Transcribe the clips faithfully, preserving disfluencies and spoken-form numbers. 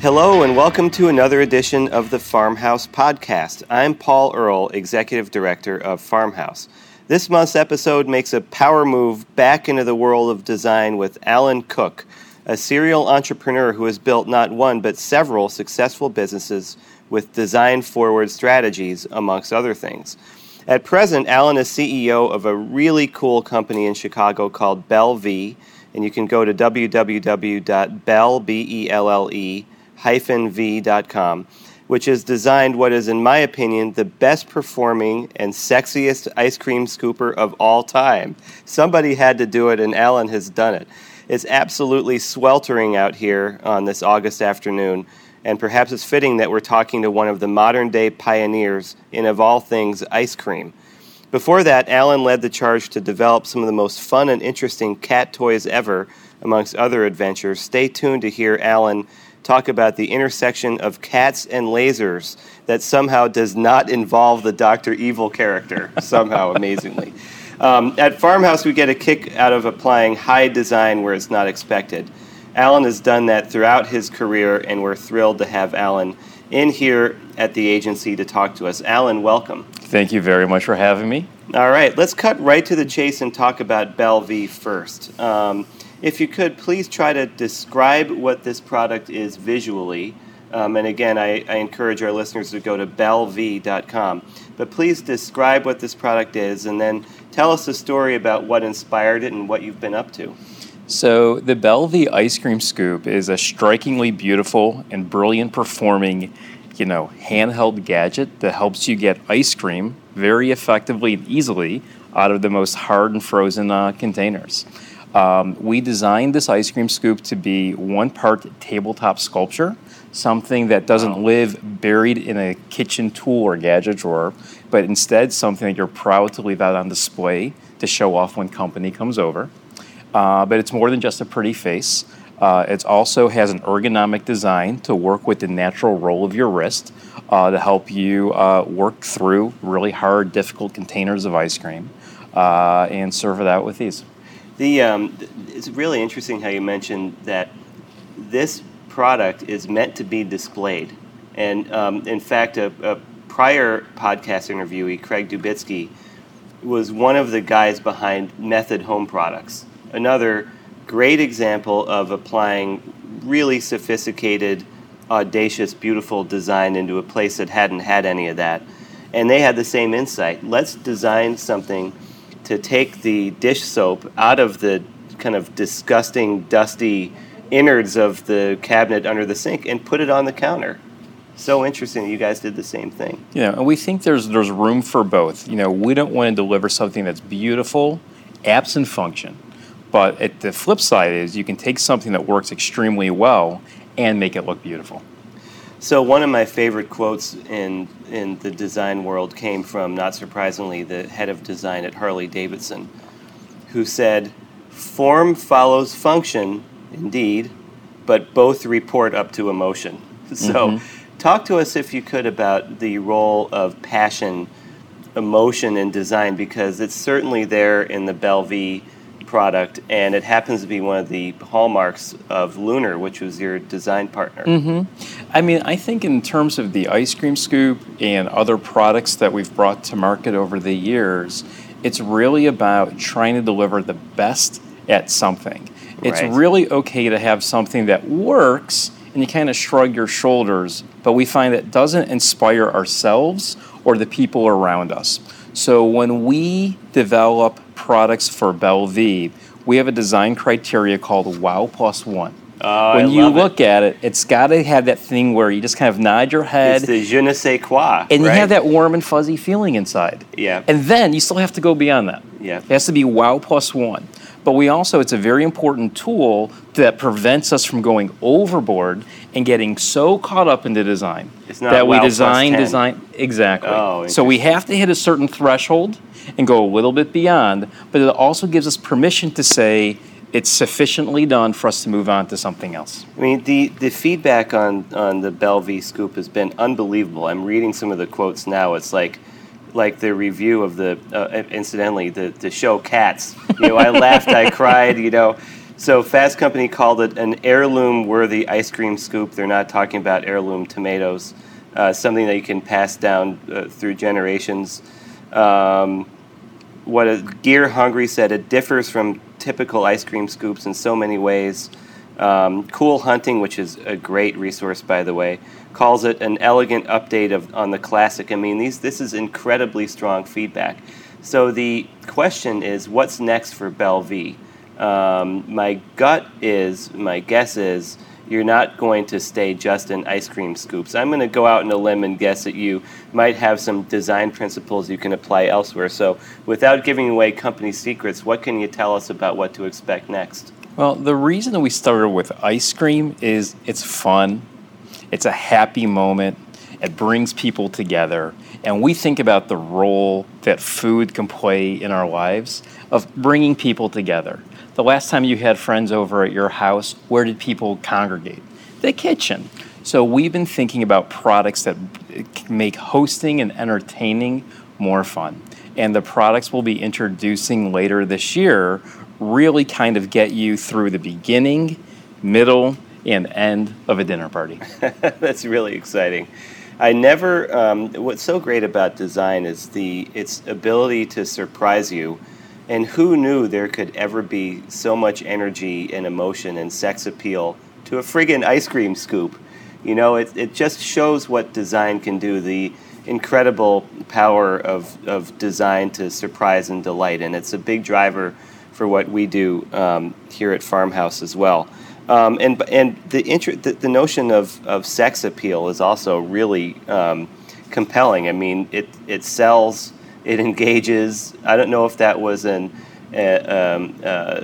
Hello and welcome to another edition of the Farmhouse Podcast. I'm Paul Earle, Executive Director of Farmhouse. This month's episode makes a power move back into the world of design with Alan Cook, a serial entrepreneur who has built not one but several successful businesses with design-forward strategies, amongst other things. At present, Alan is C E O of a really cool company in Chicago called Belle Vie, and you can go to w w w dot belle v dot com, which has designed what is, in my opinion, the best performing and sexiest ice cream scooper of all time. Somebody had to do it, and Alan has done it. It's absolutely sweltering out here on this August afternoon, and perhaps it's fitting that we're talking to one of the modern-day pioneers in, of all things, ice cream. Before that, Alan led the charge to develop some of the most fun and interesting cat toys ever, amongst other adventures. Stay tuned to hear Alan talk about the intersection of cats and lasers that somehow does not involve the Doctor Evil character, somehow, amazingly. Um, at Farmhouse, we get a kick out of applying high design where it's not expected. Alan has done that throughout his career, and we're thrilled to have Alan in here at the agency to talk to us. Alan, welcome. Thank you very much for having me. All right, let's cut right to the chase and talk about Belle Vie first. Um, If you could, please try to describe what this product is visually. Um, and again, I, I encourage our listeners to go to belle vie dot com. But please describe what this product is, and then tell us a story about what inspired it and what you've been up to. So the Belle Vie Ice Cream Scoop is a strikingly beautiful and brilliant performing, you know, handheld gadget that helps you get ice cream very effectively and easily out of the most hard and frozen uh, containers. Um, we designed this ice cream scoop to be one part tabletop sculpture, something that doesn't wow. live buried in a kitchen tool or gadget drawer, but instead something that you're proud to leave out on display to show off when company comes over. Uh, but it's more than just a pretty face. Uh, it also has an ergonomic design to work with the natural roll of your wrist uh, to help you uh, work through really hard, difficult containers of ice cream uh, and serve it out with ease. The um, it's really interesting how you mentioned that this product is meant to be displayed. And um, in fact, a, a prior podcast interviewee, Craig Dubitsky, was one of the guys behind Method Home Products, another great example of applying really sophisticated, audacious, beautiful design into a place that hadn't had any of that. And they had the same insight. Let's design something to take the dish soap out of the kind of disgusting, dusty innards of the cabinet under the sink and put it on the counter. So interesting that you guys did the same thing. Yeah, and we think there's there's room for both. You know, we don't want to deliver something that's beautiful, absent function. But at the flip side is you can take something that works extremely well and make it look beautiful. So one of my favorite quotes in in the design world came from, not surprisingly, the head of design at Harley-Davidson, who said, "Form follows function, indeed, but both report up to emotion." So mm-hmm. talk to us, if you could, about the role of passion, emotion in design, because it's certainly there in the Belle Vie product, and it happens to be one of the hallmarks of Lunar, which was your design partner. Mm-hmm. I mean, I think in terms of the ice cream scoop and other products that we've brought to market over the years, it's really about trying to deliver the best at something. It's right. really okay to have something that works and you kind of shrug your shoulders, but we find that doesn't inspire ourselves or the people around us. So when we develop products for Belle Vie, we have a design criteria called Wow Plus One. Oh, when I you love look it. at it, it's got to have that thing where you just kind of nod your head. It's the je ne sais quoi, and you right? have that warm and fuzzy feeling inside. Yeah. And then you still have to go beyond that. Yeah. It has to be Wow Plus One. But we also, it's a very important tool that prevents us from going overboard and getting so caught up in the design It's not that we wow plus design, ten. design, exactly. Oh, so we have to hit a certain threshold and go a little bit beyond, but it also gives us permission to say it's sufficiently done for us to move on to something else. I mean, the, the feedback on, on the Belle Vie Scoop has been unbelievable. I'm reading some of the quotes now. It's like like the review of the, uh, incidentally, the, the show Cats. You know, I laughed, I cried, you know. So Fast Company called it an heirloom-worthy ice cream scoop. They're not talking about heirloom tomatoes, uh, something that you can pass down uh, through generations. Um, what a, Gear Hungry said, it differs from typical ice cream scoops in so many ways. Um, Cool Hunting, which is a great resource, by the way, calls it an elegant update of on the classic. I mean, these this is incredibly strong feedback. So the question is, what's next for Belvie? Um, my gut is, my guess is, you're not going to stay just in ice cream scoops. I'm going to go out on a limb and guess that you might have some design principles you can apply elsewhere. So without giving away company secrets, what can you tell us about what to expect next? Well, the reason that we started with ice cream is it's fun. It's a happy moment. It brings people together. And we think about the role that food can play in our lives of bringing people together. The last time you had friends over at your house, where did people congregate? The kitchen. So we've been thinking about products that make hosting and entertaining more fun. And the products we'll be introducing later this year really kind of get you through the beginning, middle, and end of a dinner party. That's really exciting. I never, um, what's so great about design is the its ability to surprise you. And who knew there could ever be so much energy and emotion and sex appeal to a friggin' ice cream scoop? You know, it, it just shows what design can do, the incredible power of, of design to surprise and delight. And it's a big driver for what we do um, here at Farmhouse as well. Um, and and the, intro, the the notion of, of sex appeal is also really um, compelling. I mean, it, it sells, it engages. I don't know if that was an, uh, um, uh,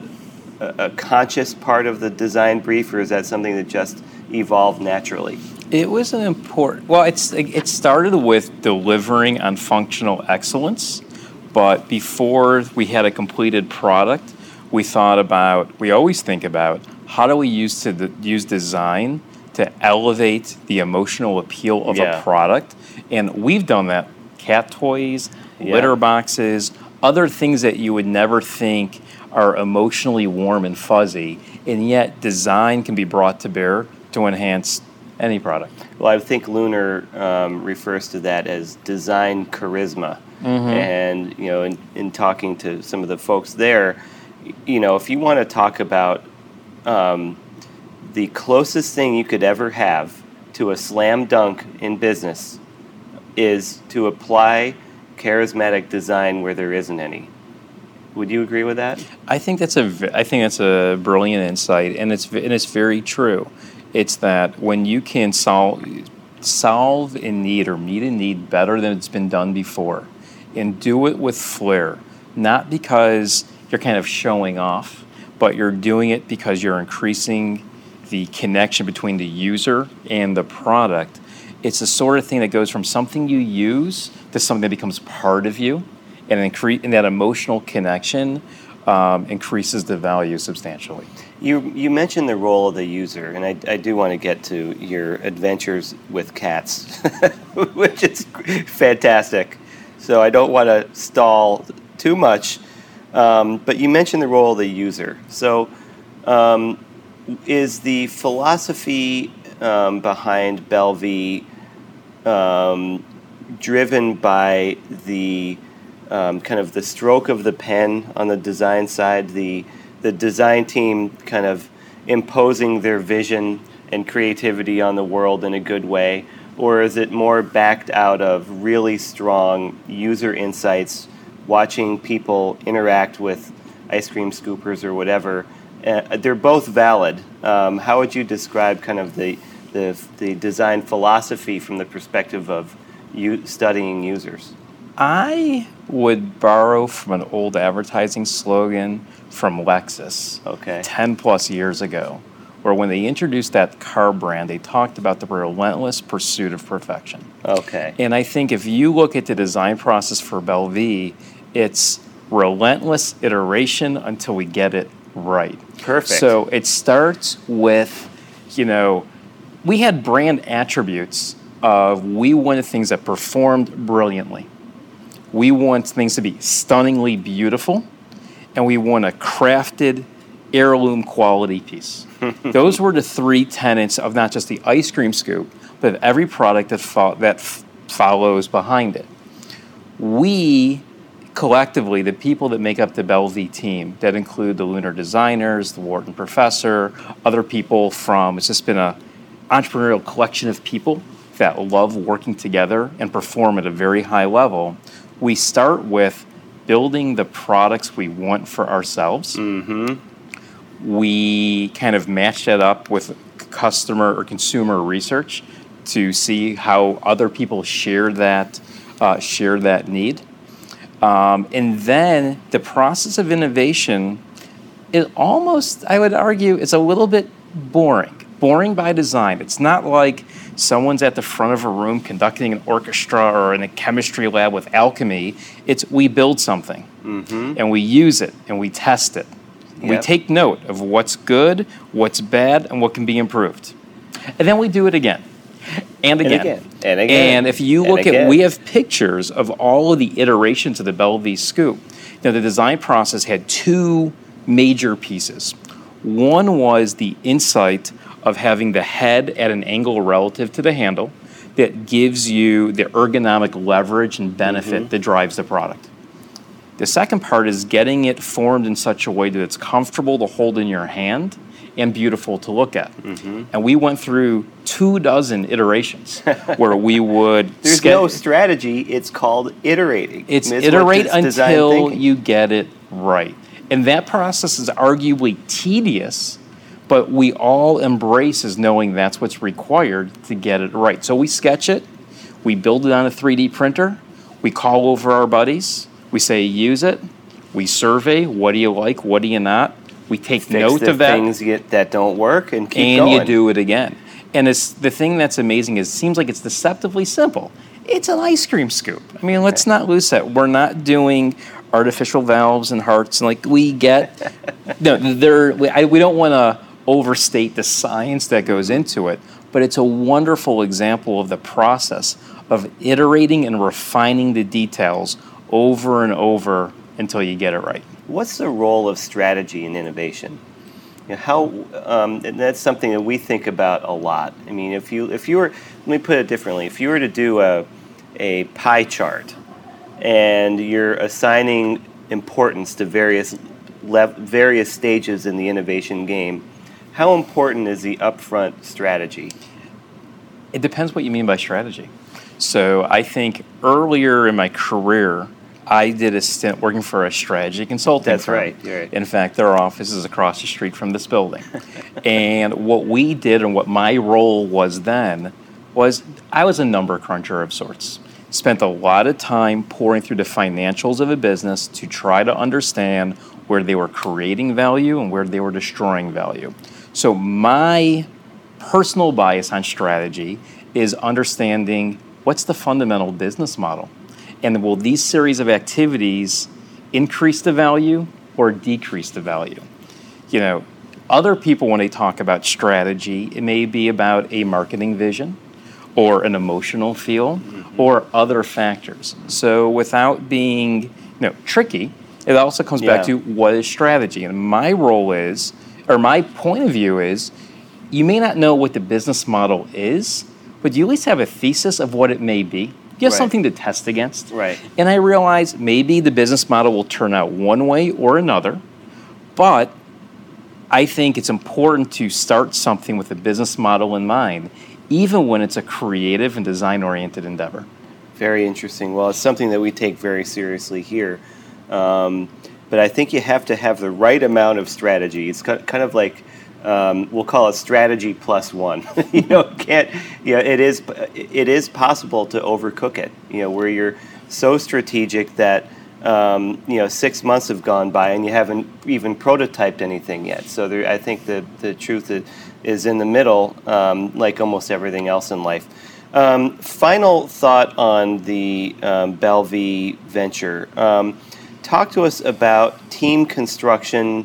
a conscious part of the design brief, or is that something that just evolved naturally? It was an important, well, it's it started with delivering on functional excellence, but before we had a completed product, we thought about, we always think about, how do we use to use design to elevate the emotional appeal of yeah. a product? And we've done that. Cat toys, yeah. litter boxes, other things that you would never think are emotionally warm and fuzzy, and yet design can be brought to bear to enhance any product. Well, I think Lunar um, refers to that as design charisma. Mm-hmm. And, you know, in, in talking to some of the folks there, you know, if you want to talk about um, the closest thing you could ever have to a slam dunk in business is to apply charismatic design where there isn't any. Would you agree with that? I think that's a I think that's a brilliant insight, and it's and it's very true. It's that when you can solve solve a need or meet a need better than it's been done before, and do it with flair, not because you're kind of showing off, but you're doing it because you're increasing the connection between the user and the product. It's the sort of thing that goes from something you use to something that becomes part of you, and, incre- and that emotional connection um, increases the value substantially. You you mentioned the role of the user, and I, I do want to get to your adventures with cats, which is fantastic. So I don't want to stall too much, um, but you mentioned the role of the user. So um, is the philosophy um, behind Belvie um, driven by the um, kind of the stroke of the pen on the design side, the the design team kind of imposing their vision and creativity on the world in a good way? Or is it more backed out of really strong user insights, watching people interact with ice cream scoopers or whatever? Uh, they're both valid. Um, how would you describe kind of the, the the design philosophy from the perspective of you studying users? I would borrow from an old advertising slogan from Lexus, okay, ten plus years ago, where when they introduced that car brand, they talked about the relentless pursuit of perfection. Okay. And I think if you look at the design process for Belvie, it's relentless iteration until we get it right. Perfect. So it starts with, you know, we had brand attributes of we wanted things that performed brilliantly. We want things to be stunningly beautiful, and we want a crafted heirloom quality piece. Those were the three tenets of not just the ice cream scoop, but of every product that fo- that f- follows behind it. We collectively, the people that make up the Belvie team, that include the Lunar designers, the Wharton professor, other people from, it's just been a entrepreneurial collection of people that love working together and perform at a very high level. We start with building the products we want for ourselves. Mm-hmm. We kind of match that up with customer or consumer research to see how other people share that uh, share that need. Um, and then the process of innovation is almost, I would argue, it's a little bit boring. Boring by design. It's not like someone's at the front of a room conducting an orchestra or in a chemistry lab with alchemy. It's we build something, mm-hmm. and we use it, and we test it. Yep. We take note of what's good, what's bad, and what can be improved. And then we do it again. And again. And again. And again. And if you look at, we have pictures of all of the iterations of the Belvie scoop. Now, the design process had two major pieces. One was the insight of having the head at an angle relative to the handle that gives you the ergonomic leverage and benefit mm-hmm. that drives the product. The second part is getting it formed in such a way that it's comfortable to hold in your hand and beautiful to look at. Mm-hmm. And we went through two dozen iterations where we would... There's ske- no strategy. It's called iterating. It's, it's iterate until you get it right. And that process is arguably tedious, but we all embrace as knowing that's what's required to get it right. So we sketch it, we build it on a three D printer, we call over our buddies, we say use it, we survey, what do you like, what do you not, we take Fix note the of that. things get, that don't work and keep and going. And you do it again. And it's, the thing that's amazing is it seems like it's deceptively simple. It's an ice cream scoop. I mean, let's not lose that. We're not doing artificial valves and hearts. And like we get, no, they're, we, I, we don't want to overstate the science that goes into it, but it's a wonderful example of the process of iterating and refining the details over and over until you get it right. What's the role of strategy in innovation? You know, how um, and that's something that we think about a lot. I mean, if you if you were, let me put it differently. If you were to do a a pie chart, and you're assigning importance to various lev- various stages in the innovation game, how important is the upfront strategy? It depends what you mean by strategy. So I think earlier in my career, I did a stint working for a strategy consulting That's firm. right. You're right. In fact, their office is across the street from this building. And what we did and what my role was then was I was a number cruncher of sorts. Spent a lot of time pouring through the financials of a business to try to understand where they were creating value and where they were destroying value. So my personal bias on strategy is understanding what's the fundamental business model. And will these series of activities increase the value or decrease the value? You know, other people, when they talk about strategy, it may be about a marketing vision or an emotional feel mm-hmm. or other factors. So without being, you know, tricky, it also comes yeah. back to what is strategy. And my role is, or my point of view is, you may not know what the business model is, but you at least have a thesis of what it may be. You have right. something to test against. Right. And I realize maybe the business model will turn out one way or another, but I think it's important to start something with a business model in mind, even when it's a creative and design-oriented endeavor. Very interesting. Well, it's something that we take very seriously here. Um, but I think you have to have the right amount of strategy. It's kind of like, um, we'll call it strategy plus one. you know, it can't, you know, it is, it is possible to overcook it, you know, where you're so strategic that, um, you know, six months have gone by and you haven't even prototyped anything yet. So there, I think the, the truth is in the middle, um, like almost everything else in life. Um, final thought on the um, Belvie venture. Um, talk to us about team construction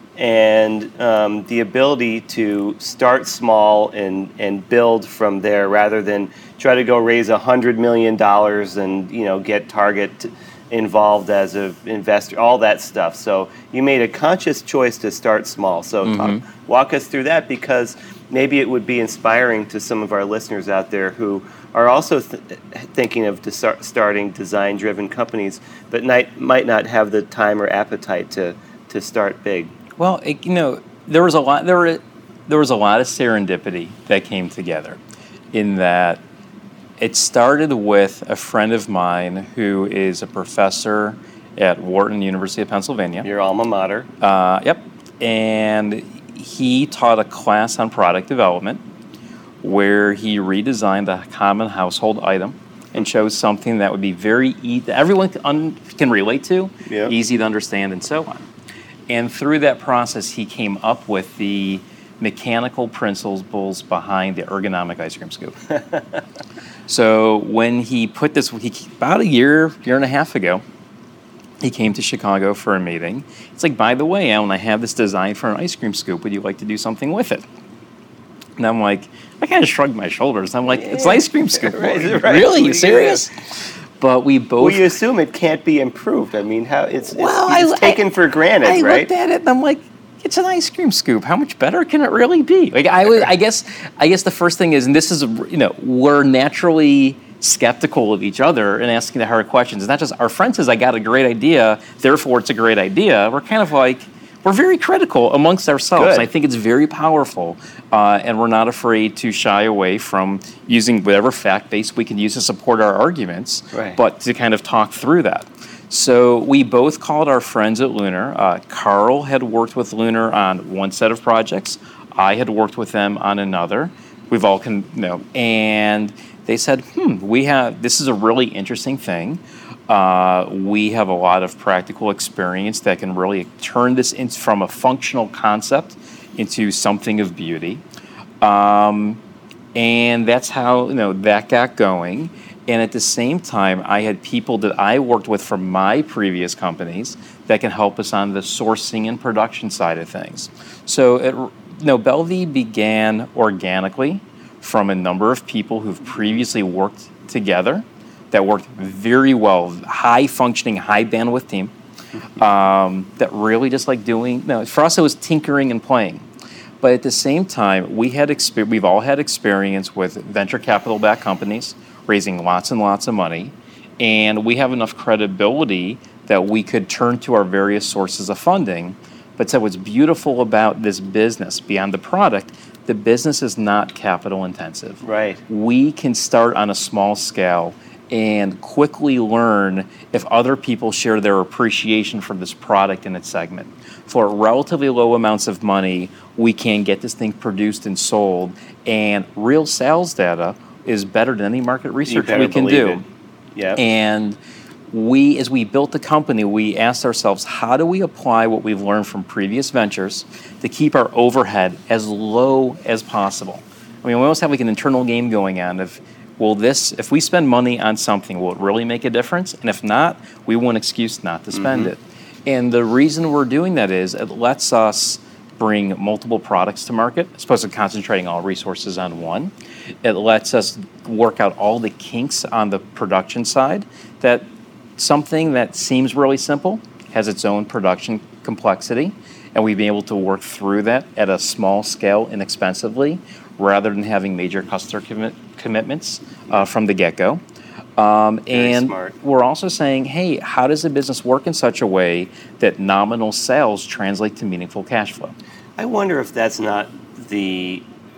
and um, the ability to start small and, and build from there rather than try to go raise one hundred million dollars and, you know, get Target involved as an investor, all that stuff. So you made a conscious choice to start small. So Mm-hmm. talk, walk us through that, because maybe it would be inspiring to some of our listeners out there who are also th- thinking of dis- starting design-driven companies, but might, might not have the time or appetite to, to start big. Well, it, you know, there was a lot. There were there was a lot of serendipity that came together, in that it started with a friend of mine who is a professor at Wharton, University of Pennsylvania. Your alma mater. Uh, yep, and he taught a class on product development, where he redesigned a common household item and chose something that would be very e- that everyone can, un- can relate to, Yep. easy to understand, and so on. And through that process, he came up with the mechanical principles behind the ergonomic ice cream scoop. So when he put this, he, about a year, year and a half ago, he came to Chicago for a meeting. It's like, by the way, Alan, I have this design for an ice cream scoop. Would you like to do something with it? And I'm like, I kind of shrugged my shoulders. I'm like, it's an ice cream scoop. Right, right. Really? You serious? But we both... Well, you assume it can't be improved. I mean, how it's, it's, Well, it's I- taken I- for granted, I right? looked at it and I'm like, it's an ice cream scoop. How much better can it really be? Like I was, I guess, I guess the first thing is, and this is, you know, we're naturally skeptical of each other and asking the hard questions. It's not just our friend says, I got a great idea, therefore it's a great idea. We're kind of like, we're very critical amongst ourselves. Good. And I think it's very powerful, uh, and we're not afraid to shy away from using whatever fact base we can use to support our arguments, Right. but to kind of talk through that. So we both called our friends at Lunar. Uh, Carl had worked with Lunar on one set of projects. I had worked with them on another. We've all can you know, and they said, "Hmm, we have this is a really interesting thing. Uh, we have a lot of practical experience that can really turn this in, from a functional concept into something of beauty." Um, and that's how you know that got going. And at the same time, I had people that I worked with from my previous companies that can help us on the sourcing and production side of things. So, it, you know, Belvy began organically from a number of people who've previously worked together that worked very well, high functioning, high bandwidth team um, that really just like doing, you know, for us it was tinkering and playing. But at the same time, we had exper- we've all had experience with venture capital backed companies raising lots and lots of money, and we have enough credibility that we could turn to our various sources of funding. But so what's beautiful about this business, beyond the product, the business is not capital intensive. Right. We can start on a small scale and quickly learn if other people share their appreciation for this product in its segment. For relatively low amounts of money, we can get this thing produced and sold, and real sales data is better than any market You research better we can believe do. it. Yeah. And we, as we built the company, we asked ourselves, how do we apply what we've learned from previous ventures to keep our overhead as low as possible? I mean, we almost have like an internal game going on of, will this, if we spend money on something, will it really make a difference? And if not, we want an excuse not to spend Mm-hmm. it. And the reason we're doing that is it lets us bring multiple products to market, as opposed to concentrating all resources on one. It lets us work out all the kinks on the production side, that something that seems really simple has its own production complexity, and we've been able to work through that at a small scale inexpensively, rather than having major customer commit- commitments uh, from the get-go. Um, Very and smart. we're also saying, hey, how does the business work in such a way that nominal sales translate to meaningful cash flow? I wonder if that's not the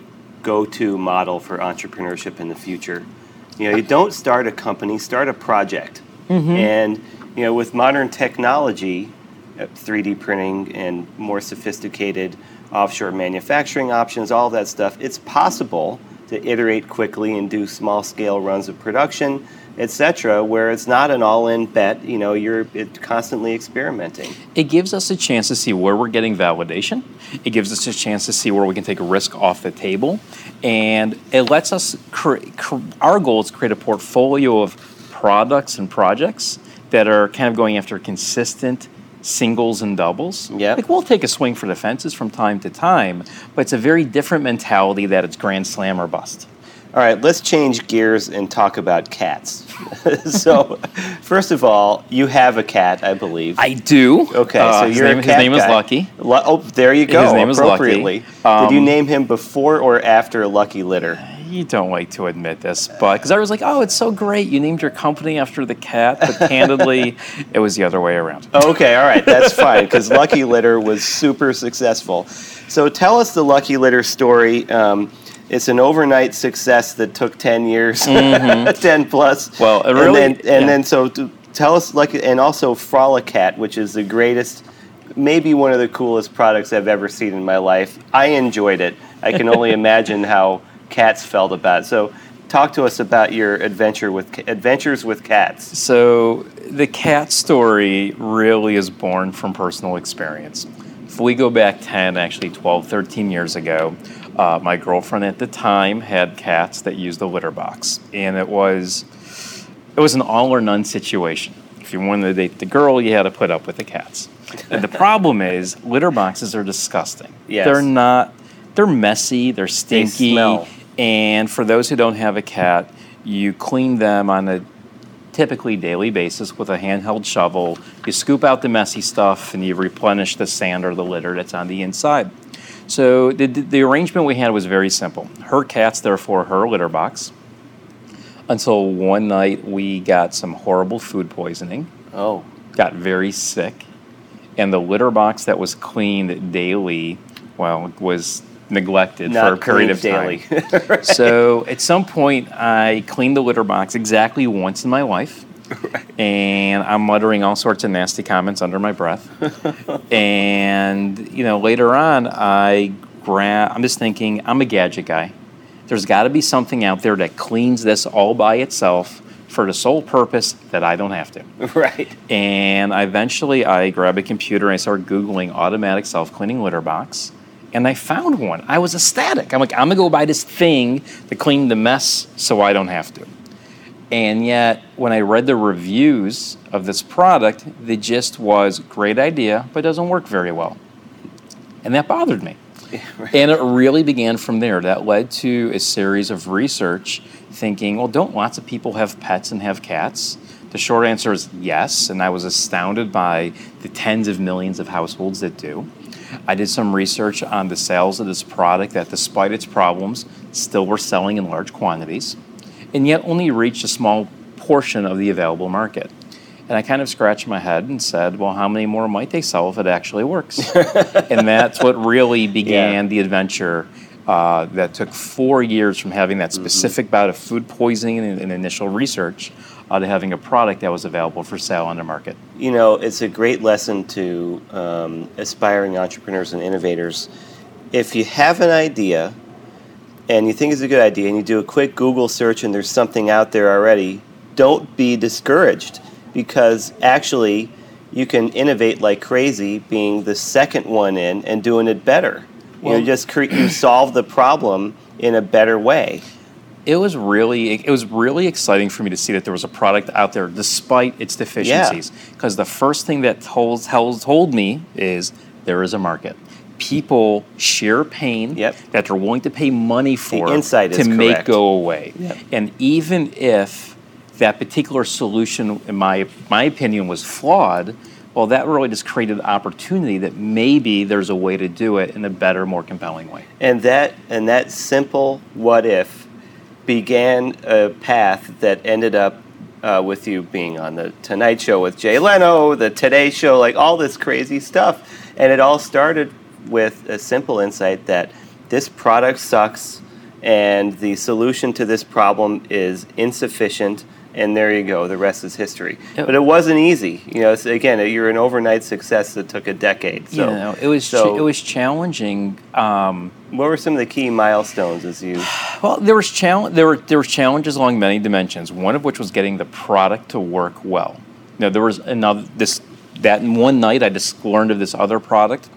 go-to model for entrepreneurship in the future. You know, you don't start a company, start a project. Mm-hmm. And, you know, with modern technology, uh, three D printing and more sophisticated offshore manufacturing options, all that stuff, it's possible to iterate quickly and do small-scale runs of production, et cetera, where it's not an all-in bet. You know, you're it, constantly experimenting. It gives us a chance to see where we're getting validation. It gives us a chance to see where we can take a risk off the table. And it lets us, cre- cre- our goal is to create a portfolio of products and projects that are kind of going after consistent singles and doubles. Yep. Like, we'll take a swing for the fences from time to time, but it's a very different mentality that it's grand slam or bust. All right, let's change gears and talk about cats. So, first of all, you have a cat, I believe. I do. Okay, Uh, so his you're name, a his cat name is guy. Lucky. Lu- oh, there you go. His name is Lucky. Appropriately. Um, Did you name him before or after Lucky Litter? You don't like to admit this, but because I was like, oh, it's so great. You named your company after the cat, but candidly, it was the other way around. Okay, all right, that's fine, because Lucky Litter was super successful. So tell us the Lucky Litter story. Um, it's an overnight success that took ten years, mm-hmm. ten plus. Well, it really, and then, and yeah. then so to tell us, Lucky, and also Frolicat, which is the greatest, maybe one of the coolest products I've ever seen in my life. I enjoyed it. I can only imagine how cats felt about it. So talk to us about your adventure with adventures with cats. So the cat story really is born from personal experience. If we go back ten, actually twelve, thirteen years ago, uh, my girlfriend at the time had cats that used the litter box. And it was it was an all or none situation. If you wanted to date the girl, you had to put up with the cats. And the problem is litter boxes are disgusting. Yes. They're not they're messy, they're stinky. They smell. And for those who don't have a cat, you clean them on a typically daily basis with a handheld shovel. You scoop out the messy stuff and you replenish the sand or the litter that's on the inside. So the, the arrangement we had was very simple. Her cat's therefore her litter box. Until one night we got some horrible food poisoning. Oh. Got very sick. And the litter box that was cleaned daily, well, was neglected Not for a period of daily. time. Right. So at some point, I cleaned the litter box exactly once in my life, right. And I'm muttering all sorts of nasty comments under my breath. And you know, later on, I gra- I'm just thinking, I'm a gadget guy. There's got to be something out there that cleans this all by itself for the sole purpose that I don't have to. Right. And eventually, I grabbed a computer and I started Googling automatic self-cleaning litter box. And I found one. I was ecstatic. I'm like, I'm going to go buy this thing to clean the mess so I don't have to. And yet, when I read the reviews of this product, the gist was, great idea, but doesn't work very well. And that bothered me. Yeah, right. And it really began from there. That led to a series of research thinking, well, don't lots of people have pets and have cats? The short answer is yes, and I was astounded by the tens of millions of households that do. I did some research on the sales of this product that, despite its problems, still were selling in large quantities, and yet only reached a small portion of the available market. And I kind of scratched my head and said, well, how many more might they sell if it actually works? And that's what really began yeah. the adventure uh, that took four years from having that specific mm-hmm. bout of food poisoning and, and initial research uh, to having a product that was available for sale on the market. You know, it's a great lesson to um, aspiring entrepreneurs and innovators. If you have an idea and you think it's a good idea and you do a quick Google search and there's something out there already, don't be discouraged, because actually you can innovate like crazy being the second one in and doing it better. Well, you just cre- you solve the problem in a better way. It was really it was really exciting for me to see that there was a product out there despite its deficiencies. Because yeah. the first thing that told, told told me is there is a market. People share pain yep. that they're willing to pay money for the insight to is make correct. go away. Yep. And even if that particular solution, in my my opinion, was flawed, well, that really just created an opportunity that maybe there's a way to do it in a better, more compelling way. And that and that simple what if began a path that ended up uh, with you being on the Tonight Show with Jay Leno, the Today Show, like all this crazy stuff. And it all started with a simple insight that this product sucks and the solution to this problem is insufficient. And there you go. The rest is history. Yep. But it wasn't easy. You know, so again, you're an overnight success that took a decade. So, you know, it was so, ch- it was challenging. Um, what were some of the key milestones as you? Well, there was chal- there were there were challenges along many dimensions. One of which was getting the product to work well. Now, there was another this that in one night I just learned of this other product.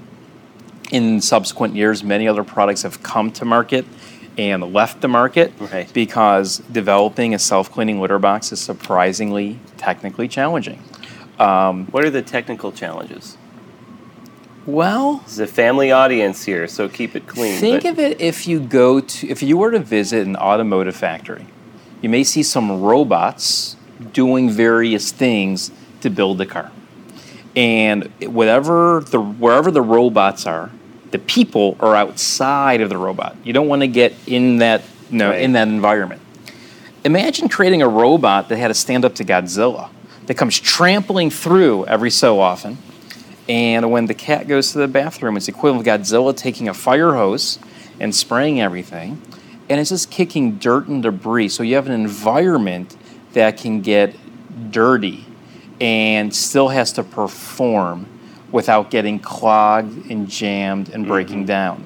In subsequent years, many other products have come to market and left the market right. because developing a self-cleaning litter box is surprisingly technically challenging. Um, what are the technical challenges? Well, This is a family audience here, so keep it clean. think but- of it if you go to, if you were to visit an automotive factory, you may see some robots doing various things to build the car. And whatever the, wherever the robots are, the people are outside of the robot. You don't want to get in that, you know, Right. in that environment. Imagine creating a robot that had to stand up to Godzilla, that comes trampling through every so often. And when the cat goes to the bathroom, it's equivalent of Godzilla taking a fire hose and spraying everything. And it's just kicking dirt and debris. So you have an environment that can get dirty and still has to perform without getting clogged and jammed and breaking down.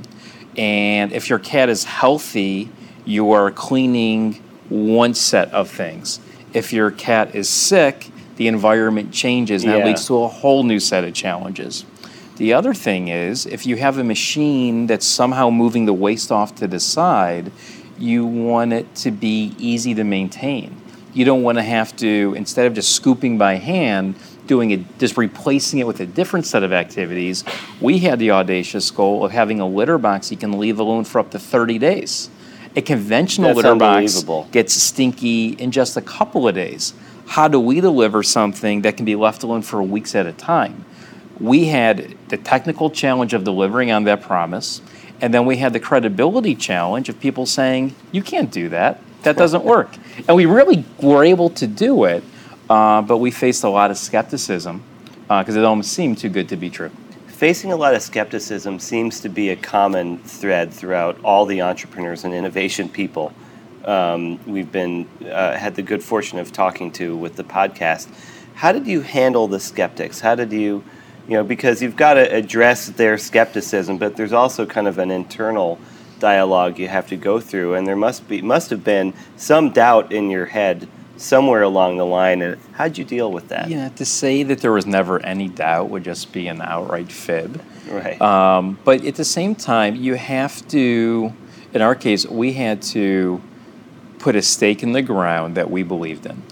And if your cat is healthy, you are cleaning one set of things. If your cat is sick, the environment changes, and that Yeah. leads to a whole new set of challenges. The other thing is, if you have a machine that's somehow moving the waste off to the side, you want it to be easy to maintain. You don't want to have to, instead of just scooping by hand, doing it, just replacing it with a different set of activities. We had the audacious goal of having a litter box you can leave alone for up to thirty days. A conventional That's litter box unbelievable. gets stinky in just a couple of days. How do we deliver something that can be left alone for weeks at a time? We had the technical challenge of delivering on that promise, and then we had the credibility challenge of people saying, you can't do that. That doesn't work. And we really were able to do it, uh, but we faced a lot of skepticism because it almost seemed too good to be true. Facing a lot of skepticism seems to be a common thread throughout all the entrepreneurs and innovation people um, we've been uh, had the good fortune of talking to with the podcast. How did you handle the skeptics? How did you, you know, because you've got to address their skepticism, but there's also kind of an internal dialogue you have to go through, and there must be must have been some doubt in your head somewhere along the line. And how'd you deal with that? Yeah, to say that there was never any doubt would just be an outright fib. Right. Um, but at the same time, you have to, in our case, we had to put a stake in the ground that we believed in.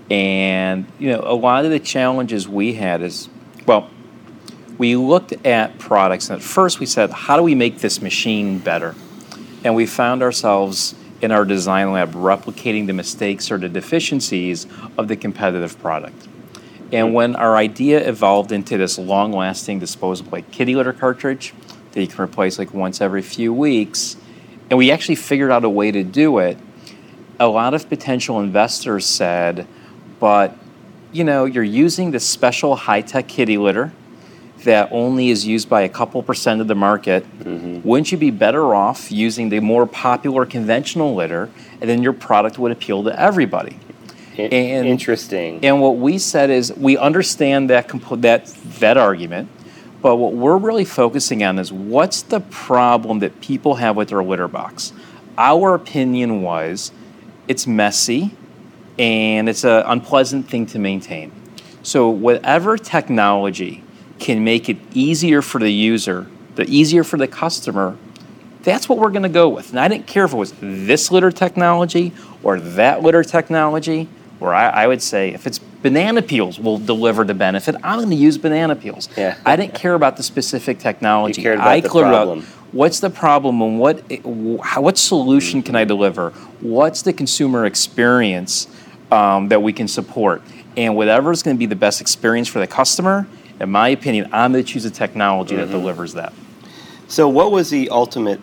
And, you know, a lot of the challenges we had is, well, we looked at products, and at first we said, how do we make this machine better? And we found ourselves in our design lab replicating the mistakes or the deficiencies of the competitive product. And when our idea evolved into this long-lasting disposable like kitty litter cartridge that you can replace like once every few weeks, and we actually figured out a way to do it, a lot of potential investors said, but, you know, you're using this special high-tech kitty litter that only is used by a couple percent of the market. Mm-hmm. Wouldn't you be better off using the more popular conventional litter, and then your product would appeal to everybody? In- and, Interesting. And what we said is we understand that comp- that that argument, but what we're really focusing on is what's the problem that people have with their litter box. Our opinion was it's messy and it's an unpleasant thing to maintain. So whatever technology can make it easier for the user, the easier for the customer, that's what we're going to go with. And I didn't care if it was this litter technology or that litter technology, or I, I would say if it's banana peels will deliver the benefit, I'm going to use banana peels. Yeah. I didn't care about the specific technology. You cared about I the cared problem. about what's the problem and what how, what solution can I deliver? What's the consumer experience um, that we can support? And whatever is going to be the best experience for the customer, in my opinion, I'm going to choose a technology Mm-hmm. that delivers that. So, what was the ultimate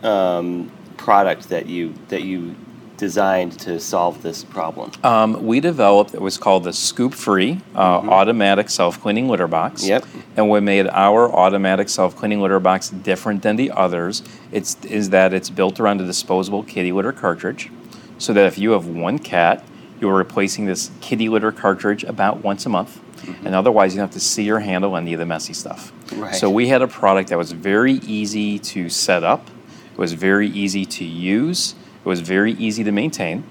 um, product that you that you designed to solve this problem? Um, we developed what was called the Scoop Free uh, mm-hmm. automatic self-cleaning litter box. Yep. And what made our automatic self-cleaning litter box different than the others it's, is that it's built around a disposable kitty litter cartridge, so that if you have one cat, you're replacing this kitty litter cartridge about once a month. Mm-hmm. And otherwise, you don't have to see or handle any of the messy stuff. Right. So we had a product that was very easy to set up. It was very easy to use. It was very easy to maintain.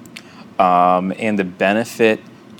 Um, and the benefit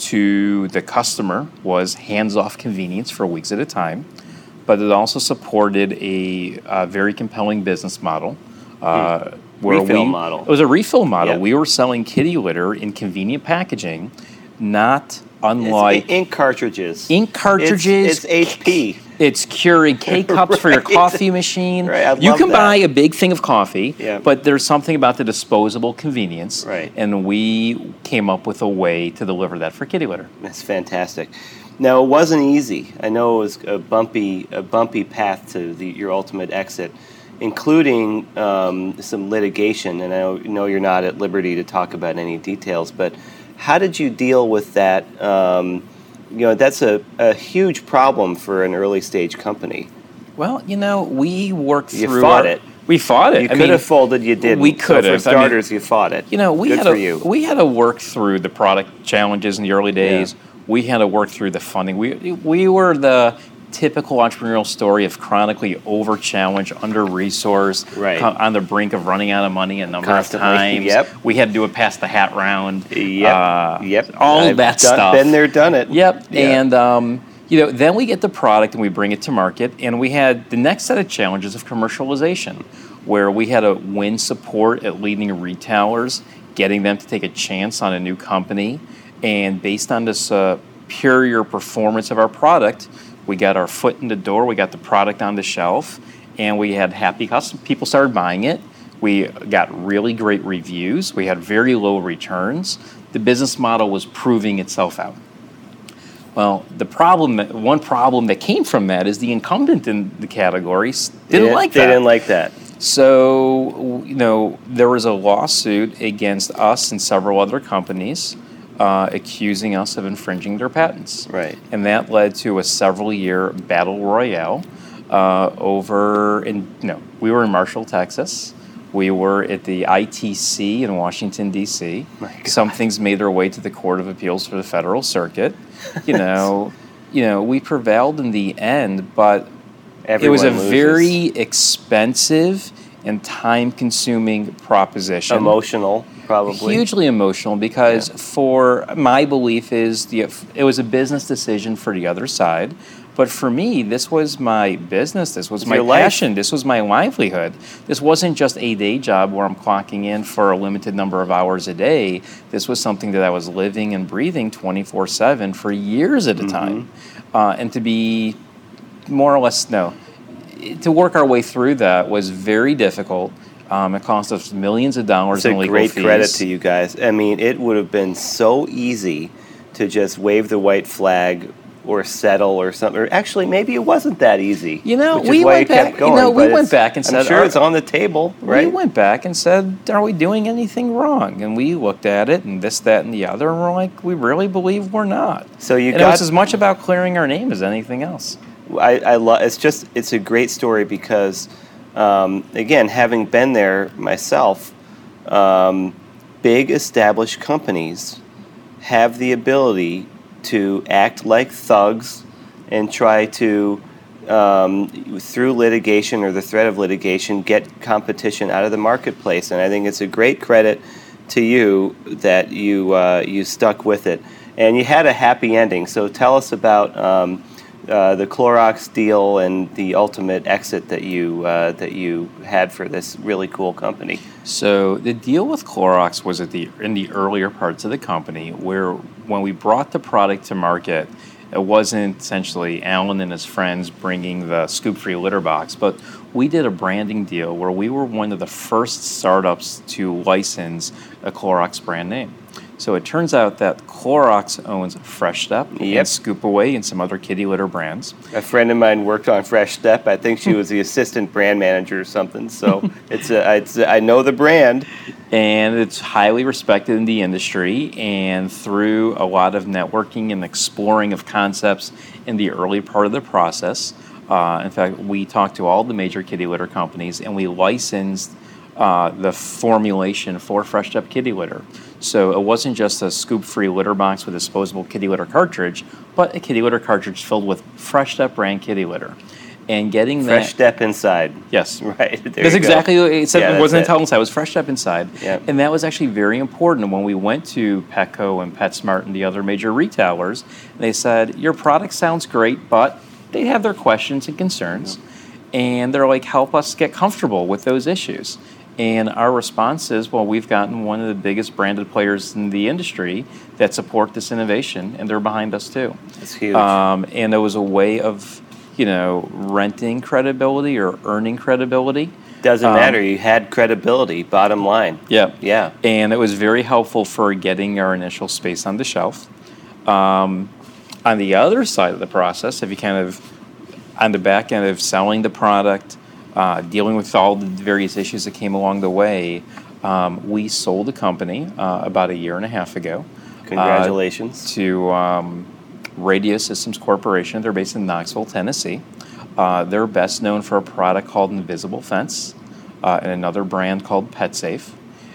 to the customer was hands-off convenience for weeks at a time. But it also supported a, a very compelling business model. Uh, where refill we, model. It was a refill model. Yep. We were selling kitty litter in convenient packaging, not unlike it's ink cartridges. ink cartridges. It's, it's H P. It's Keurig K-Cups right. for your coffee machine. Right, I you love can that. buy a big thing of coffee, yeah. but there's something about the disposable convenience. Right. And we came up with a way to deliver that for kitty litter. That's fantastic. Now, it wasn't easy. I know it was a bumpy, a bumpy path to the, your ultimate exit, including um, some litigation. And I know you're not at liberty to talk about any details, but how did you deal with that? Um, you know, that's a, a huge problem for an early stage company. Well, you know, we worked through. You fought our, it. We fought it. You I could mean, have folded. You didn't. We could so have. For starters, I mean, you fought it. You know, we Good had for to, you. we had to work through the product challenges in the early days. Yeah. We had to work through the funding. We we were the typical entrepreneurial story of chronically over-challenged, under-resourced, right. co- on the brink of running out of money a number Constantly. of times. Yep. We had to do a pass-the-hat round. Yep. Uh, yep. All I've of that done, stuff. Been there, done it. Yep. Yeah. And um, you know, then we get the product and we bring it to market, and we had the next set of challenges of commercialization, where we had to win support at leading retailers, getting them to take a chance on a new company, and based on this uh, superior performance of our product, we got our foot in the door, we got the product on the shelf, and we had happy customers. People started buying it. We got really great reviews. We had very low returns. The business model was proving itself out. Well, the problem, one problem that came from that is the incumbent in the categories didn't yeah, like they that. They didn't like that. So, you know, there was a lawsuit against us and several other companies uh, accusing us of infringing their patents. Right. And that led to a several-year battle royale uh, over in, you know, we were in Marshall, Texas. We were at the I T C in Washington, D C Some things made their way to the Court of Appeals for the Federal Circuit. You know, you know, we prevailed in the end, but Everyone it was a loses. very expensive and time-consuming proposition. Emotional, probably. Hugely emotional because yeah. for my belief is the it was a business decision for the other side. But for me, this was my business, this was it's my your passion, life. This was my livelihood. This wasn't just a day job where I'm clocking in for a limited number of hours a day. This was something that I was living and breathing twenty-four seven for years at a mm-hmm. time. Uh, and to be more or less, no, to work our way through that was very difficult. Um, it cost us millions of dollars in legal fees. It's a great credit to you guys. I mean, it would have been so easy to just wave the white flag or settle or something. Or actually, maybe it wasn't that easy. You know, which is we why went you back. kept going, you know, we but went back and said, I'm sure are, it's on the table, right? We went back and said, "Are we doing anything wrong?" And we looked at it, and this, that, and the other, and we're like, "We really believe we're not." So you and got it was as much about clearing our name as anything else. I, I love. It's just. It's a great story because, um, again, having been there myself, um, big established companies have the ability to act like thugs and try to, um, through litigation or the threat of litigation, get competition out of the marketplace. And I think it's a great credit to you that you uh, you stuck with it, and you had a happy ending. So tell us about um, uh, the Clorox deal and the ultimate exit that you uh, that you had for this really cool company. So the deal with Clorox was at the in the earlier parts of the company, where when we brought the product to market, it wasn't essentially Alan and his friends bringing the scoop-free litter box, but we did a branding deal where we were one of the first startups to license a Clorox brand name. So it turns out that Clorox owns Fresh Step yep. and Scoop Away and some other kitty litter brands. A friend of mine worked on Fresh Step. I think she was the assistant brand manager or something. So it's, a, it's a, I know the brand. And it's highly respected in the industry. And through a lot of networking and exploring of concepts in the early part of the process, uh, in fact, we talked to all the major kitty litter companies and we licensed uh, the formulation for Fresh Step kitty litter. So it wasn't just a scoop-free litter box with a disposable kitty litter cartridge, but a kitty litter cartridge filled with Fresh Step brand kitty litter. And getting Fresh that... Step inside. Yes. Right. There That's you exactly go. what it said. Yeah, it wasn't it. until inside. It was Fresh Step inside. Yep. And that was actually very important. And when we went to Petco and PetSmart and the other major retailers, they said, your product sounds great, but they have their questions and concerns. Yep. And they're like, help us get comfortable with those issues. And our response is, well, we've gotten one of the biggest branded players in the industry that support this innovation, and they're behind us too. That's huge. Um, and it was a way of you know, renting credibility or earning credibility. Doesn't Um, matter. You had credibility, bottom line. Yeah. Yeah. And it was very helpful for getting our initial space on the shelf. Um, on the other side of the process, if you kind of, on the back end of selling the product, uh, dealing with all the various issues that came along the way, um, we sold the company uh, about a year and a half ago. Congratulations. Uh, to um, Radio Systems Corporation. They're based in Knoxville, Tennessee. Uh, they're best known for a product called Invisible Fence uh, and another brand called PetSafe.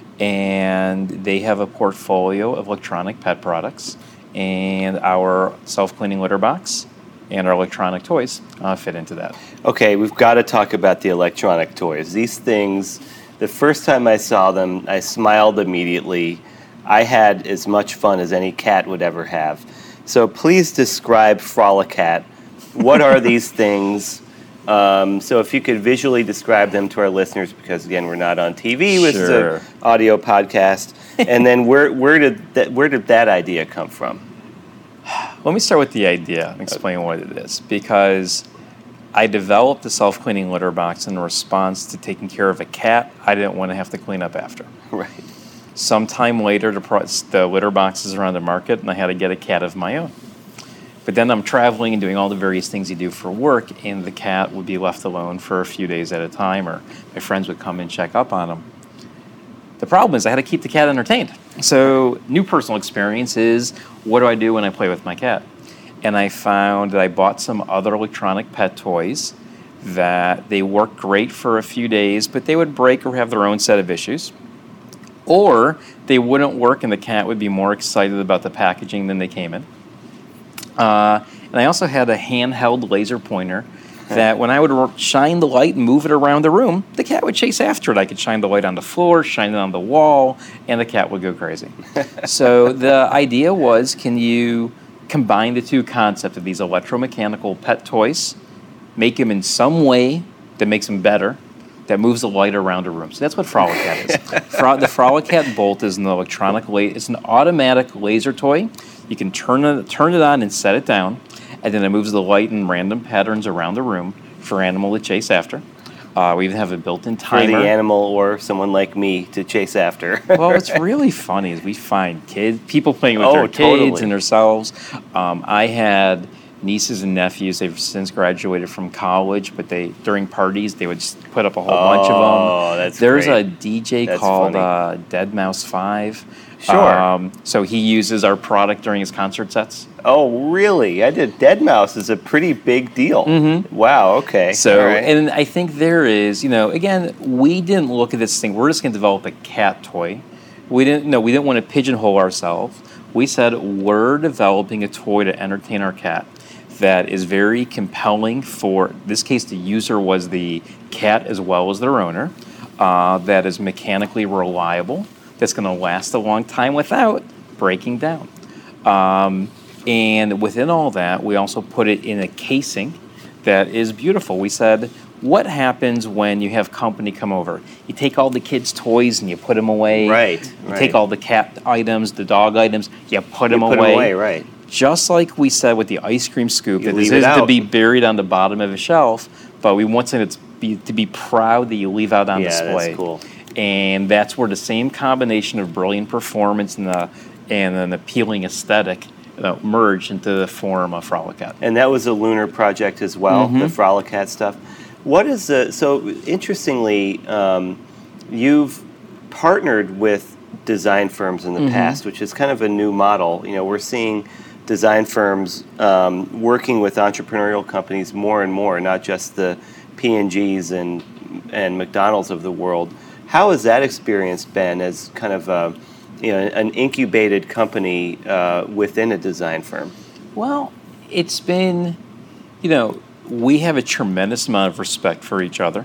And they have a portfolio of electronic pet products. And our self-cleaning litter box and our electronic toys uh, fit into that. Okay, we've got to talk about the electronic toys. These things, the first time I saw them, I smiled immediately. I had as much fun as any cat would ever have. So please describe Frolicat. What are these things? Um, so if you could visually describe them to our listeners, because again, we're not on T V, this is Sure. an audio podcast. And then where where did that where did that idea come from? Let me start with the idea and explain what it is. Because I developed the self-cleaning litter box in response to taking care of a cat I didn't want to have to clean up after. Right. Sometime later, the, pro- the litter boxes are on the market, and I had to get a cat of my own. But then I'm traveling and doing all the various things you do for work, and the cat would be left alone for a few days at a time, or my friends would come and check up on him. The problem is I had to keep the cat entertained. So new personal experience is, what do I do when I play with my cat? And I found that I bought some other electronic pet toys that they worked great for a few days, but they would break or have their own set of issues. Or they wouldn't work and the cat would be more excited about the packaging than they came in. Uh, and I also had a handheld laser pointer that when I would shine the light and move it around the room, the cat would chase after it. I could shine the light on the floor, shine it on the wall, and the cat would go crazy. So the idea was, can you combine the two concepts of these electromechanical pet toys, make them in some way that makes them better, that moves the light around a room. So that's what Frolicat is. Fro- the Frolicat Bolt is an electronic, la- it's an automatic laser toy. You can turn it, turn it on and set it down, and then it moves the light in random patterns around the room for animal to chase after. Uh, we even have a built-in timer. For the animal or someone like me to chase after. Well, what's really funny is we find kids, people playing with Oh, their kids totally. and themselves. Um, I had nieces and nephews. They've since graduated from college, but they during parties they would just put up a whole bunch of them. Oh, that's There's great. a D J That's called funny. uh, Dead Mouse Five. Sure. Um, so he uses our product during his concert sets. Oh, really? I did. Dead Mouse is a pretty big deal. Mm-hmm. Wow, okay. So, All right. and I think there is, you know, again, we didn't look at this thing. We're just going to develop a cat toy. We didn't, no, we didn't want to pigeonhole ourselves. We said we're developing a toy to entertain our cat that is very compelling for, in this case, the user was the cat as well as their owner, uh, that is mechanically reliable, that's going to last a long time without breaking down. Um, and within all that, we also put it in a casing that is beautiful. We said, what happens when you have company come over? You take all the kids' toys and you put them away. Right, You right. take all the cat items, the dog items, you put You them put 'em away. away, right. Just like we said with the ice cream scoop, You that leave this it is to out. be buried on the bottom of a shelf, but we want something that's be, to be proud that you leave out on Yeah, that's display. cool. And that's where the same combination of brilliant performance and the and an appealing aesthetic uh, merged into the form of Frolicat. And that was a lunar project as well, Mm-hmm. the Frolicat stuff. What is the, so interestingly, um, you've partnered with design firms in the Mm-hmm. past, which is kind of a new model. You know, we're seeing design firms um, working with entrepreneurial companies more and more, not just the P and Gs and and McDonald's of the world. How has that experience been as kind of a, you know, an incubated company uh, within a design firm? Well, it's been, you know, we have a tremendous amount of respect for each other,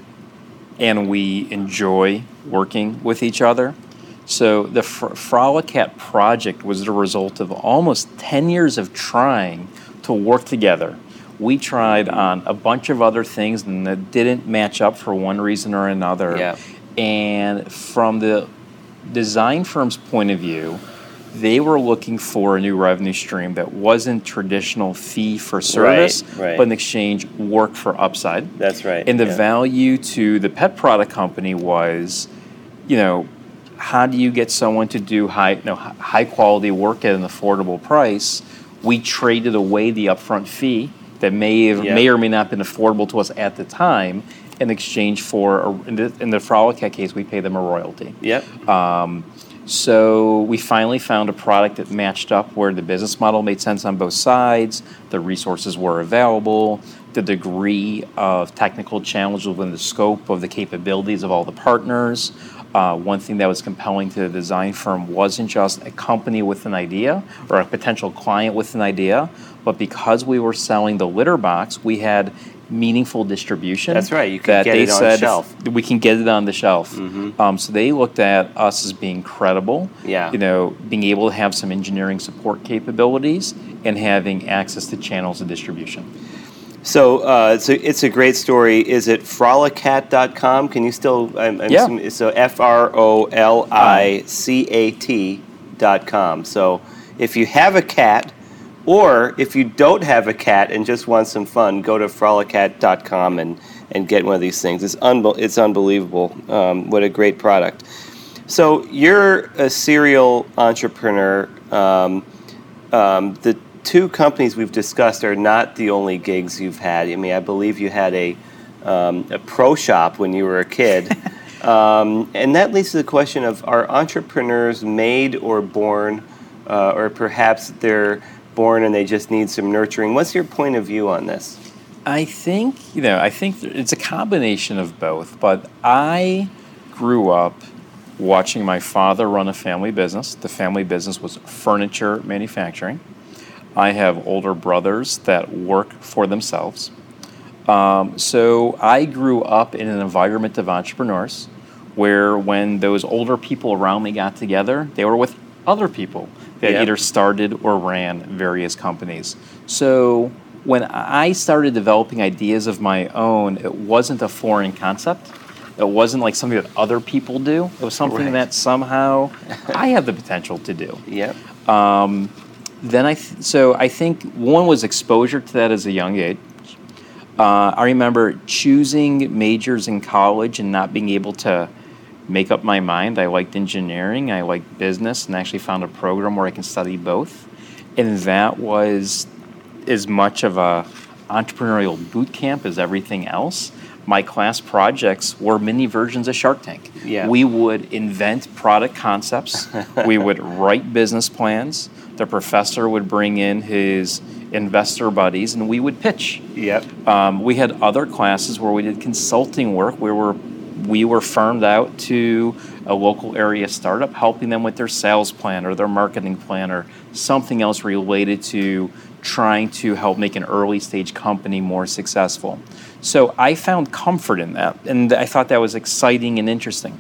and we enjoy working with each other. So the Fr- Frolicat project was the result of almost ten years of trying to work together. We tried on a bunch of other things and that didn't match up for one reason or another. Yeah. And from the design firm's point of view, they were looking for a new revenue stream that wasn't traditional fee for service, Right, right. but in exchange work for upside. That's right. And the yeah. value to the pet product company was, you know, how do you get someone to do high, you know, high quality work at an affordable price? We traded away the upfront fee that may have, Yep. may or may not have been affordable to us at the time in exchange for, a, in the, in the Frolic Cat case, we pay them a royalty. Yep. Um, so we finally found a product that matched up where the business model made sense on both sides, the resources were available, the degree of technical challenge within the scope of the capabilities of all the partners. Uh, one thing that was compelling to the design firm wasn't just a company with an idea or a potential client with an idea, but because we were selling the litter box, we had meaningful distribution. That's right. You could that get they it on said shelf. we can get it on the shelf. Mhm. Um, so they looked at us as being credible. Yeah. You know, being able to have some engineering support capabilities and having access to channels of distribution. So, uh, so it's a great story. Is it frolicat dot com? Can you still? I'm, I'm Yeah. assuming- so F R O L I C A T dot com. So if you have a cat, or if you don't have a cat and just want some fun, go to frolicat dot com and, and get one of these things. It's unbe- it's unbelievable. Um, what a great product. So you're a serial entrepreneur. Um, um, the two companies we've discussed are not the only gigs you've had. I mean, I believe you had a um, a pro shop when you were a kid. um, and that leads to the question of, are entrepreneurs made or born, uh, or perhaps they're born and they just need some nurturing? What's your point of view on this? I think, you know, I think it's a combination of both, but I grew up watching my father run a family business. The family business was furniture manufacturing. I have older brothers that work for themselves. Um, so I grew up in an environment of entrepreneurs where when those older people around me got together, they were with other people that Yep. either started or ran various companies. So when I started developing ideas of my own, it wasn't a foreign concept. It wasn't like something that other people do. It was something Right. that somehow I have the potential to do. Yep. Um, then I, th- so I think one was exposure to that as a young age. Uh, I remember choosing majors in college and not being able to make up my mind. I liked engineering, I liked business, and actually found a program where I can study both. And that was as much of a entrepreneurial boot camp as everything else. My class projects were mini versions of Shark Tank. Yeah. We would invent product concepts. We would write business plans. The professor would bring in his investor buddies, and we would pitch. Yep. Um, we had other classes where we did consulting work, where we're, we were firmed out to a local area startup, helping them with their sales plan or their marketing plan or something else related to trying to help make an early stage company more successful. So I found comfort in that, and I thought that was exciting and interesting.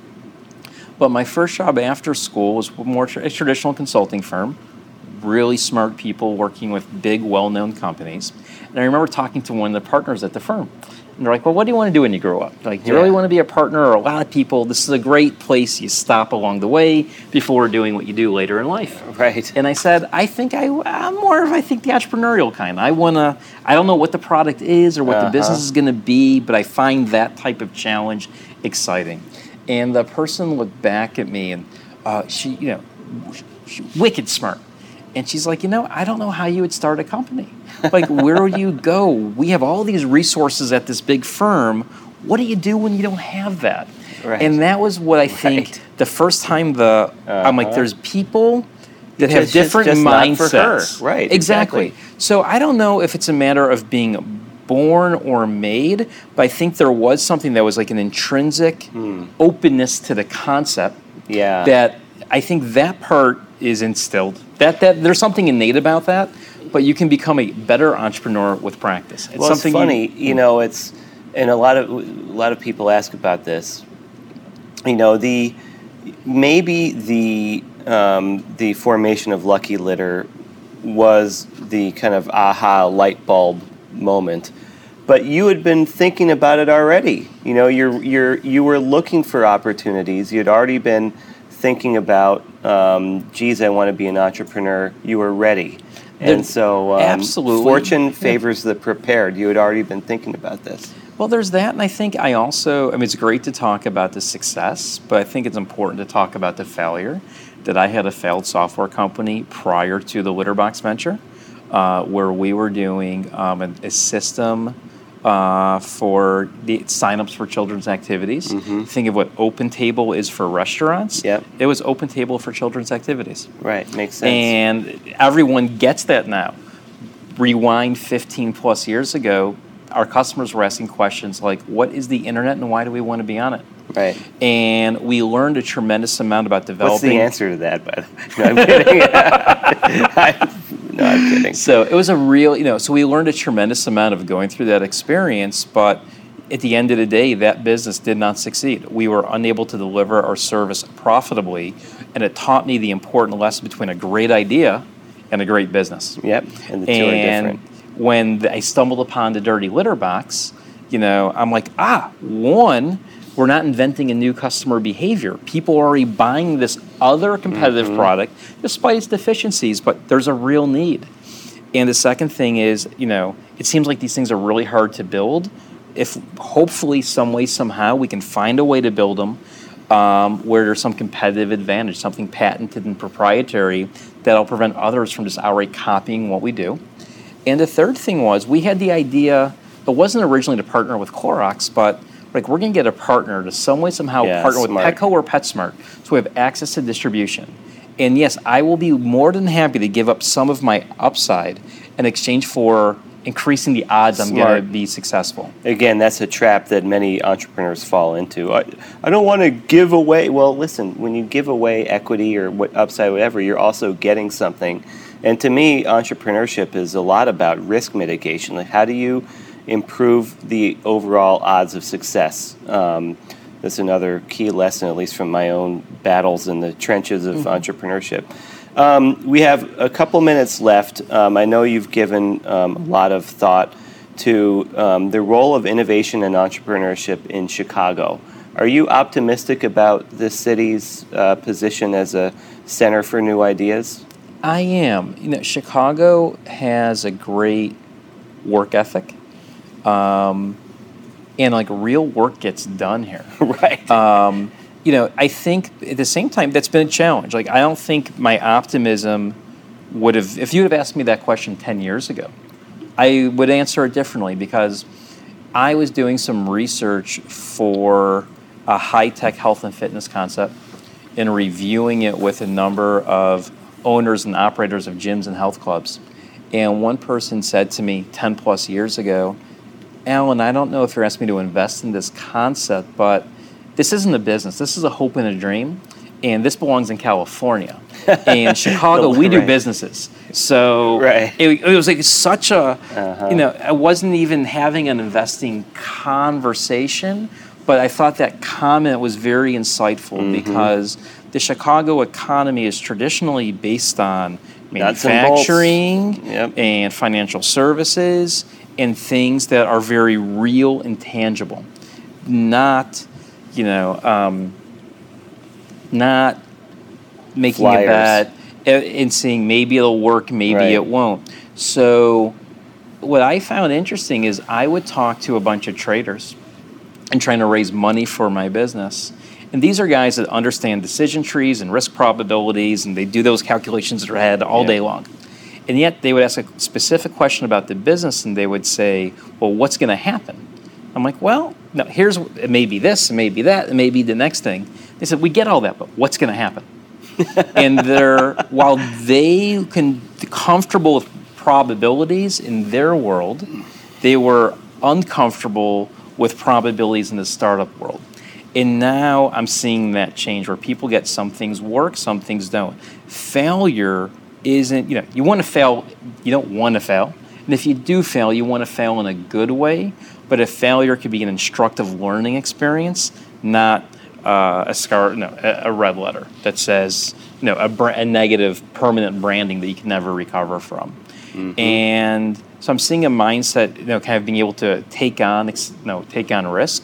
But my first job after school was more tra- a traditional consulting firm, really smart people working with big, well-known companies. And I remember talking to one of the partners at the firm. And they're like, well, what do you want to do when you grow up? Like, do you Yeah. really want to be a partner? Or a lot of people, this is a great place. You stop along the way before doing what you do later in life. Right. And I said, I think I, I'm more of, I think, the entrepreneurial kind. I want to, I don't know what the product is or what Uh-huh. the business is going to be, but I find that type of challenge exciting. And the person looked back at me and uh, she, you know, she, wicked smart. And she's like, you know, I don't know how you would start a company. Like, where would you go? We have all these resources at this big firm. What do you do when you don't have that? Right. And that was what I think Right. the first time the, I'm like, Uh-huh. there's people that have Just- just- different just not for her. mindsets. Right, Exactly. exactly. So I don't know if it's a matter of being born or made, but I think there was something that was like an intrinsic openness to the concept Yeah. that I think that part is instilled. That that there's something innate about that, but you can become a better entrepreneur with practice. It's well, it's something funny, you, you know. It's and a lot of a lot of people ask about this. You know, the maybe the um, the formation of Lucky Litter was the kind of aha light bulb moment, but you had been thinking about it already. You know, you're you're you were looking for opportunities. You had already been thinking about, um, geez, I want to be an entrepreneur, you were ready. And There- so um, absolutely. fortune favors the prepared. You had already been thinking about this. Well, there's that, and I think I also, I mean, it's great to talk about the success, but I think it's important to talk about the failure. That I had a failed software company prior to the Litterbox venture, uh, where we were doing um, a, a system uh, for the signups for children's activities. Mm-hmm. Think of what OpenTable is for restaurants. Yep. It was OpenTable for children's activities. Right, makes sense. And everyone gets that now. Rewind fifteen plus years ago, our customers were asking questions like, what is the internet and why do we want to be on it? Right. And we learned a tremendous amount about developing. What's the answer to that, by the way? No, I'm kidding. I, no, I'm kidding. So it was a real, you know, so we learned a tremendous amount of going through that experience, but at the end of the day, that business did not succeed. We were unable to deliver our service profitably, and it taught me the important lesson between a great idea and a great business. Yep, and the two And are different. when the, I stumbled upon the Dirty Litter Box, you know, I'm like, ah, one, we're not inventing a new customer behavior. People are already buying this other competitive Mm-hmm. product despite its deficiencies, but there's a real need. And the second thing is, you know, it seems like these things are really hard to build. If hopefully some way, somehow, we can find a way to build them um, where there's some competitive advantage, something patented and proprietary that'll prevent others from just outright copying what we do. And the third thing was, we had the idea, it wasn't originally to partner with Clorox, but like we're going to get a partner to some way, somehow Yeah, partner smart. with Petco or PetSmart so we have access to distribution. And yes, I will be more than happy to give up some of my upside in exchange for increasing the odds I'm going to Smart. be successful. Again, that's a trap that many entrepreneurs fall into. I, I don't want to give away. Well, listen, when you give away equity or what upside, whatever, you're also getting something. And to me, entrepreneurship is a lot about risk mitigation. Like, how do you improve the overall odds of success? Um, that's another key lesson, at least from my own battles in the trenches of mm-hmm. entrepreneurship. Um, we have a couple minutes left. Um, I know you've given um, a lot of thought to um, the role of innovation and entrepreneurship in Chicago. Are you optimistic about this city's uh, position as a center for new ideas? I am. You know, Chicago has a great work ethic, um, and like real work gets done here. Right. Um, you know, I think at the same time that's been a challenge. Like, I don't think my optimism would have, if you would have asked me that question ten years ago, I would answer it differently, because I was doing some research for a high-tech health and fitness concept and reviewing it with a number of owners and operators of gyms and health clubs. And one person said to me ten plus years ago, Alan, I don't know if you're asking me to invest in this concept, but this isn't a business. This is a hope and a dream, and this belongs in California. In Chicago, we do Right. businesses. So Right. it, it was like such a, Uh-huh. you know, I wasn't even having an investing conversation, but I thought that comment was very insightful Mm-hmm. because the Chicago economy is traditionally based on Nuts and bolts. manufacturing Yep. and financial services and things that are very real and tangible, not, you know, um, not making Flyers. a bet and saying maybe it'll work, maybe Right. it won't. So what I found interesting is I would talk to a bunch of traders and trying to raise money for my business. And these are guys that understand decision trees and risk probabilities, and they do those calculations in their head all Yeah. day long. And yet they would ask a specific question about the business, and they would say, well, what's going to happen? I'm like, well, no, here's, it may be this, it may be that, it may be the next thing. They said, we get all that, but what's going to happen? And they're, while they can be comfortable with probabilities in their world, they were uncomfortable with probabilities in the startup world. And now I'm seeing that change where people get some things work, some things don't. Failure isn't, you know, you want to fail, you don't want to fail. And if you do fail, you want to fail in a good way. But a failure could be an instructive learning experience, not uh, a scar, no, a, a red letter that says, you know, a, br- a negative permanent branding that you can never recover from. Mm-hmm. And so I'm seeing a mindset, you know, kind of being able to take on, you know, take on risk,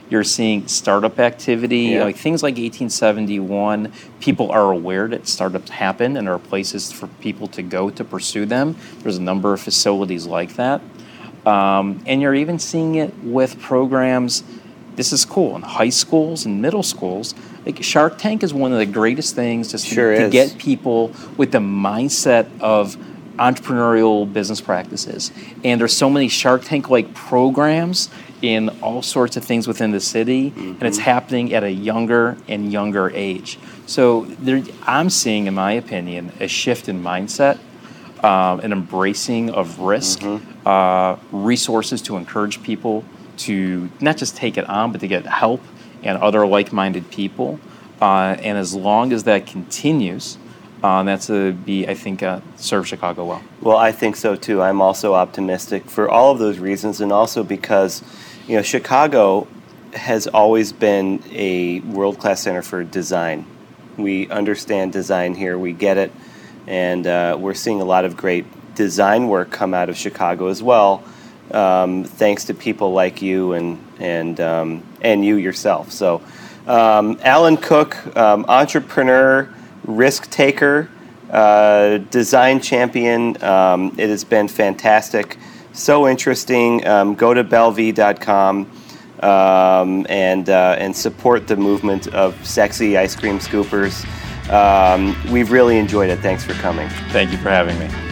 You're seeing startup activity, Yeah. like things like eighteen seventy-one. People are aware that startups happen and there are places for people to go to pursue them. There's a number of facilities like that. Um, and you're even seeing it with programs. This is cool in high schools and middle schools. Like Shark Tank is one of the greatest things just Sure to, to is. get people with the mindset of entrepreneurial business practices. And there's so many Shark Tank-like programs in all sorts of things within the city, mm-hmm. and it's happening at a younger and younger age. So there, I'm seeing, in my opinion, a shift in mindset, um, an embracing of risk, mm-hmm. uh, resources to encourage people to not just take it on, but to get help and other like-minded people. Uh, and as long as that continues, uh, that's to be, I think, uh, serve Chicago well. Well, I think so too. I'm also optimistic for all of those reasons, and also because, you know, Chicago has always been a world-class center for design. We understand design here. We get it, and uh, we're seeing a lot of great design work come out of Chicago as well. Um, thanks to people like you and and um, and you yourself. So, um, Alan Cook, um, entrepreneur, risk taker, uh, design champion. Um, it has been fantastic, so interesting. Um, go to belvie dot com um, and uh, and support the movement of sexy ice cream scoopers. Um, we've really enjoyed it. Thanks for coming. Thank you for having me.